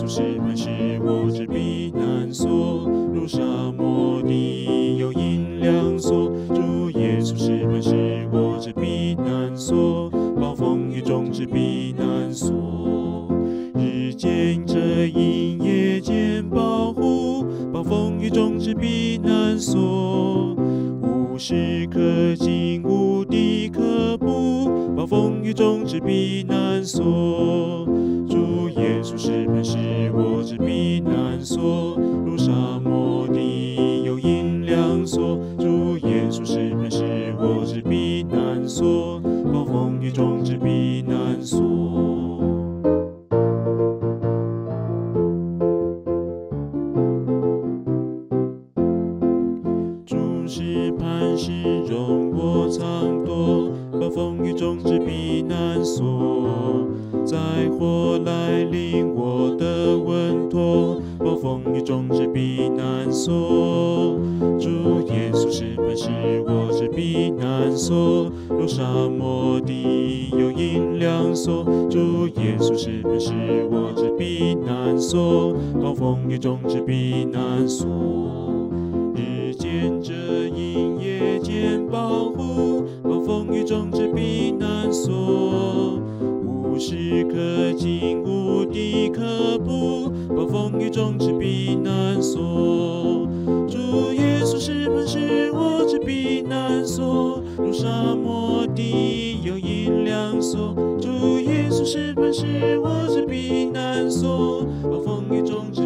稣是磐石，我之避难所。如沙漠地有阴凉所，主耶稣是磐石，我之避难所。暴风雨中之避难所，日间遮阴，夜间保护。暴风雨中之避难所，无事可惊，无敌可怖。暴风雨中之避难所，主耶稣是磐石，我之避难所。如沙漠地有阴凉所，主耶稣是磐石，我之避难所。暴风雨中之避难所。主是磐石，容我藏躲。暴风雨中之避难所，灾祸来临我的稳妥。暴风雨中之避难所，主耶稣是磐石，我之避难所。如沙漠地有阴凉所，主耶稣是磐石，我之避难所。暴风雨中之避难所，日间遮阴，夜间保护。暴风雨中之避难所，无事可惊，无敌可怖。暴风雨中之避难所，主耶稣是磐石，我之避难所。如沙漠地有阴凉所，主耶稣是磐石，我之避难所。暴风雨中之